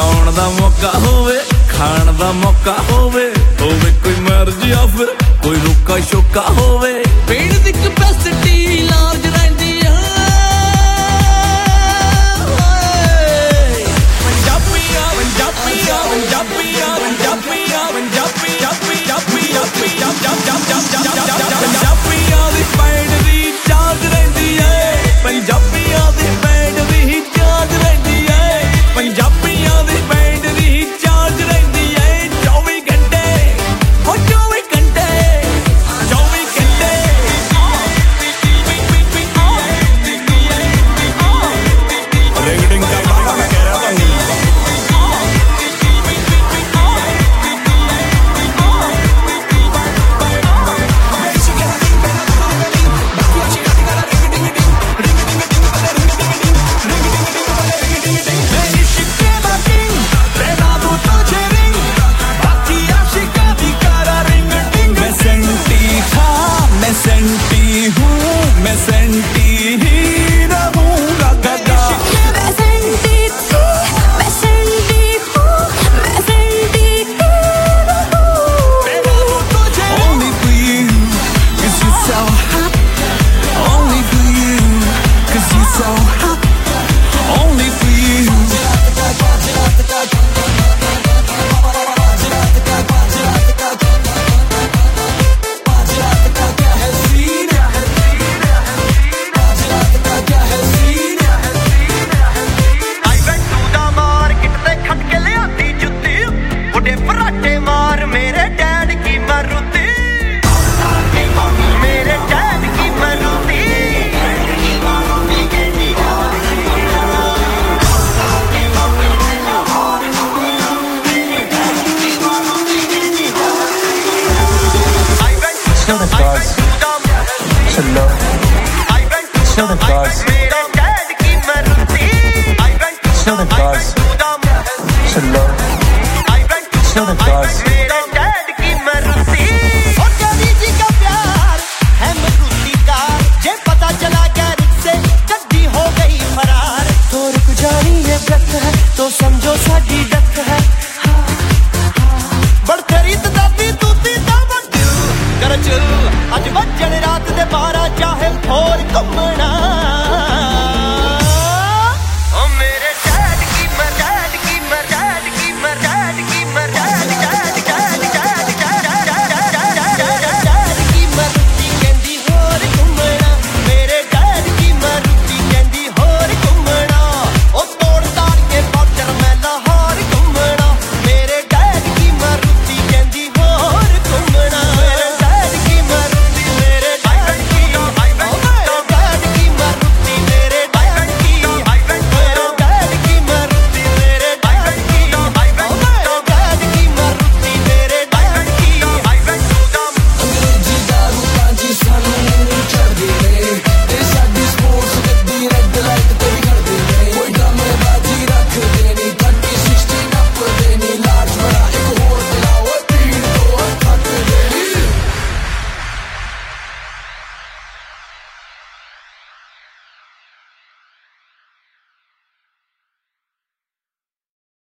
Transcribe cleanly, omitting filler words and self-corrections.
आउण दा मौका होवे खाण दा मौका होवे कोई मर्जी या फिर कोई रुका शोका होवे पेड़ दी कैपेसिटी लार्ज रहिंदी है पंजाबियां पंजाबियां पंजाबियां पंजाबियां पंजाबियां पंजाबियां दी बैटरी चार्ज रहिंदी है पंजाबियां दी बैटरी चार्ज रहिंदी है पंजाबियां दी बैटरी चार्ज रहिंदी है 24 घंटे हो 24 घंटे 24 घंटे रेगडिंग का बाबा मैं कह रहा था मैं सेंटी ही रहूंगा गगा मैं सेंटी थी मैं सेंटी हूँ मैं सेंटी ही रहूं Only for you cause you're so hot Only for you cause you're so hot Only for you Show the cars, hello. Show the cars, show the cars, hello. Show the cars. तो समझो साडी duck है बड़ तेरी तदाबी तूती दा बड़ कर चल अज वजण रात दे 12 चाहे होर घुमना